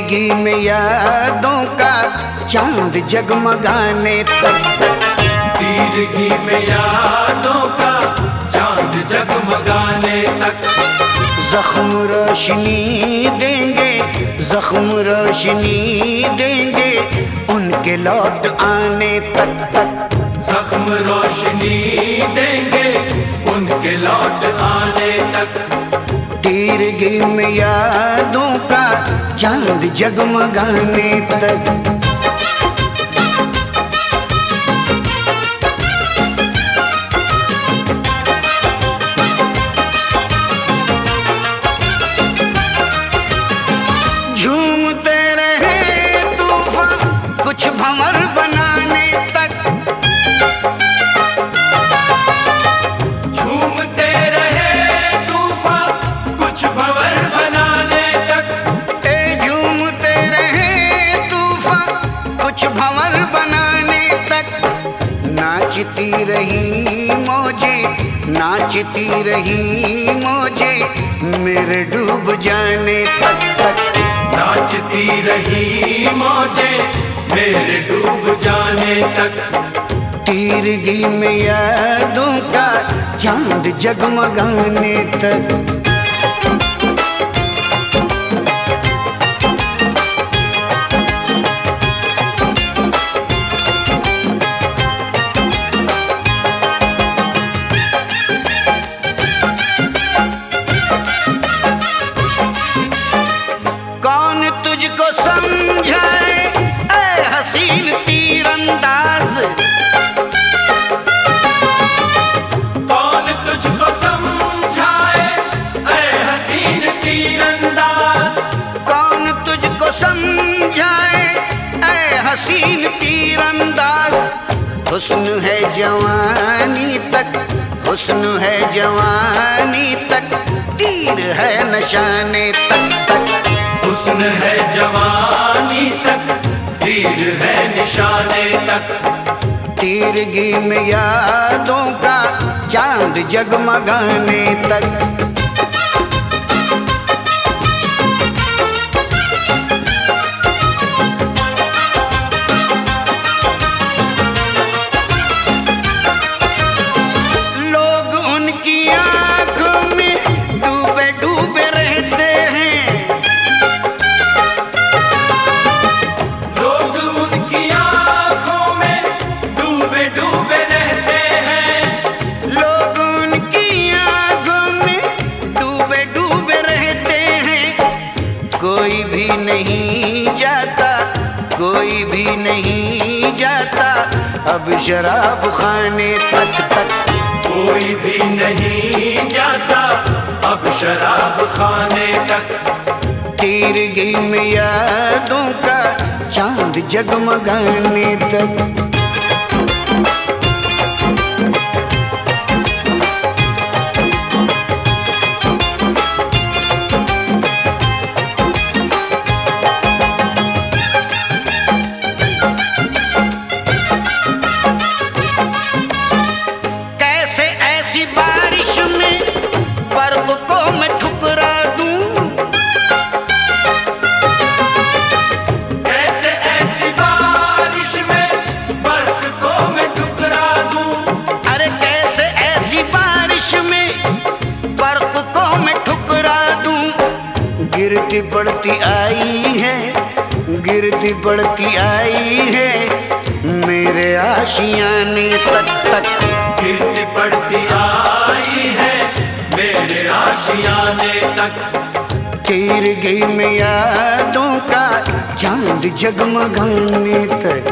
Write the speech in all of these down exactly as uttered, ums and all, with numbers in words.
तीरगी में यादों का चांद जगमगाने तक, तीरगी में यादों का चांद जगमगाने तक। जख्म रोशनी देंगे, जख्म रोशनी देंगे उनके लौट आने तक तक। जख्म रोशनी देंगे उनके लौट आने तक। तीरगी में यादों का चांद जगमगाने तक। झूमते रहे तूफान कुछ भंवर बनाने तक, झूमते रहे तूफान कुछ भंवर बनाने तक। ए झूमते रहे तूफान कुछ भंवर बनाने तक। नाचती रही मौजे, नाचती रही मौजे मेरे डूब जाने तक तक। नाचती रही मौजे मेरे डूब जाने तक। तीरगी में यादों का चांद जगमगाने तक। कौन तुझको समझाए ऐ हसीन तीरंदाज, कौन तुझको समझाए ऐ हसीन तीरंदाज। कौन तुझको समझाए ऐ हसीन तीरंदाज। हुस्न है जवानी तक, हुस्न है जवानी तक तीर है निशाने तक तक। हुस्न है जवानी तक तीर है निशाने तक। तीरगी में यादों का चांद जगमगाने तक। लोग उनकी आंखों में डूबे डूबे रहते हैं, लोग उनकी आंखों में डूबे डूबे रहते हैं। लोग उनकी आंखों में डूबे डूबे रहते हैं। कोई भी नहीं जाता, कोई भी नहीं जाता अब शराब खाने तक तक। कोई भी नहीं जाता अब शराब खाने तक। तीरगी में यादों का चांद जगमगाने तक। कैसे ऐसी बारिश में पर्व को मैं ठुकरा दूं, कैसे ऐसी बारिश में बर्फ को मैं ठुकरा दूं। अरे कैसे ऐसी बारिश में बर्फ को मैं ठुकरा दूं। गिरती पड़ती आई है, गिरती पड़ती आई है मेरे आशियाने तक तक। गिरती पड़ती आई है मेरे आशियाने तक। तीरगी में यादों का चांद जगमगाने तक।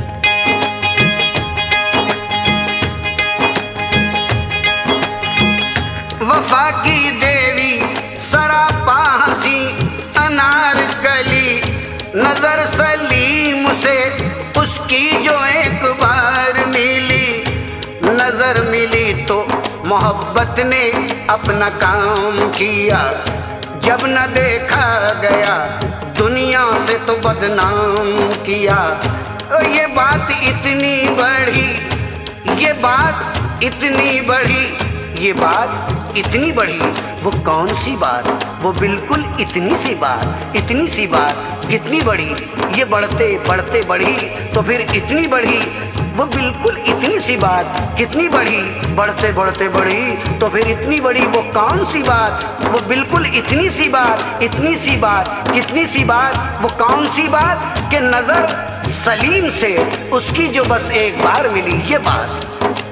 वफा की देवी सरापा हंसी अनारकली, नजर सलीम से उसकी जो एक बार मिली। नजर मिली तो मोहब्बत ने अपना काम किया, जब न देखा गया दुनिया से तो बदनाम किया। ये बात इतनी बढ़ी, ये बात इतनी बढ़ी, ये बात इतनी बढ़ी, वो कौन सी बात, वो बिल्कुल इतनी सी बात, इतनी सी बात कितनी बढ़ी, ये बढ़ते बढ़ते बढ़ी तो फिर इतनी बढ़ी, वो बिल्कुल इतनी सी बात कितनी बढ़ी, बढ़ते बढ़ते बढ़ी तो फिर इतनी बढ़ी, वो कौन सी बात, वो बिल्कुल इतनी सी बात, इतनी सी बात कितनी सी बात, वो कौन सी बात कि नजर सलीम से उसकी जो बस एक बार मिली। ये बात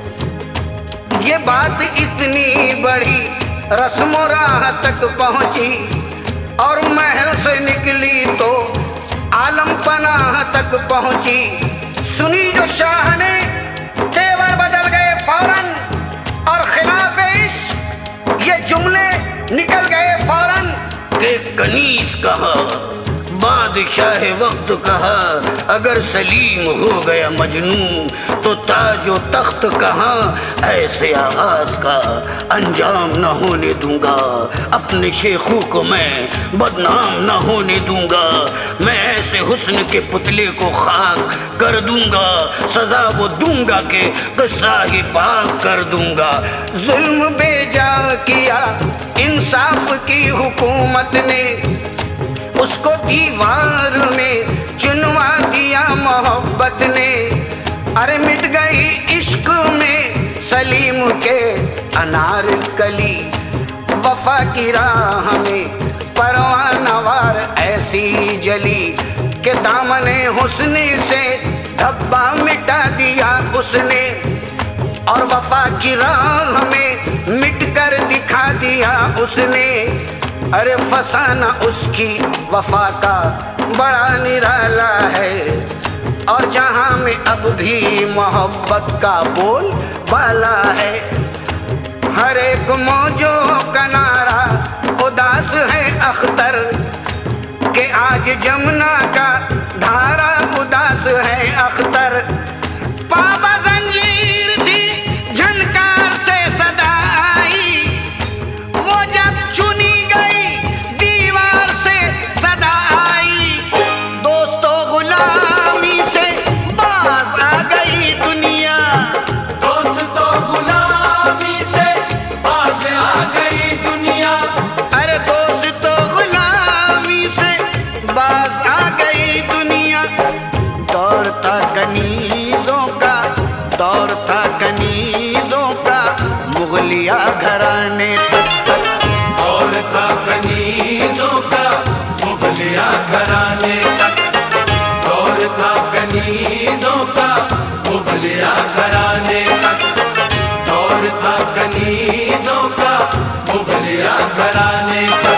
ये बात इतनी बढ़ी, रस्मों राह तक पहुंची और महल से निकली तो आलम पनाह तक पहुंची। सुनी जो शाह ने तेवर बदल गए फौरन और खिलाफे इश्क ये जुमले निकल गए फौरन के कनीज कहा, बादशाह वक्त कहा, अगर सलीम हो गया मजनू तो ताजो तख्त कहाँ, ऐसे आगाज का अंजाम न होने दूंगा, अपने शेखों को मैं बदनाम न होने दूंगा, मैं ऐसे हुस्न के पुतले को खाक कर दूंगा, सजा वो दूंगा के किस्सा ही पाक कर दूंगा। जुल्म बेजा किया इंसाफ की हुकूमत ने, उसको दीवार में चुनवा दिया मोहब्बत ने, अरे मिट गई इश्क में सलीम के अनार कली, वफा की राह में परवानवार ऐसी जली के दामने हुस्न से धब्बा मिटा दिया उसने, और वफा की राह में मिट कर दिखा दिया उसने, अरे फसाना उसकी वफा का बड़ा निराला है, और जहां में अब भी मोहब्बत का बोल बाला है, हर एक मौजों का नारा उदास है अख्तर के आज जमुना का धारा उदास है अख्तर। पाबा जंजीर थी झनकार से सदा आई, वो जब चुनी गई दीवार से सदा आई, दोस्तों गुलामी से बाज आ गई दुनिया, दोस्तों गुलामी से बाज आ गई दुनिया, अरे दोस्तों गुलामी से बाज आ गई दुनिया। दौर था कनीजों का, दौर था कनीजों का, मुगलिया घराने तक तक, दौर था कनीजों का मुगलिया घराने तक, दौर था कनीजों का मुगलिया घराने तक, दौर था कनीजों का मुगलिया घराने तक।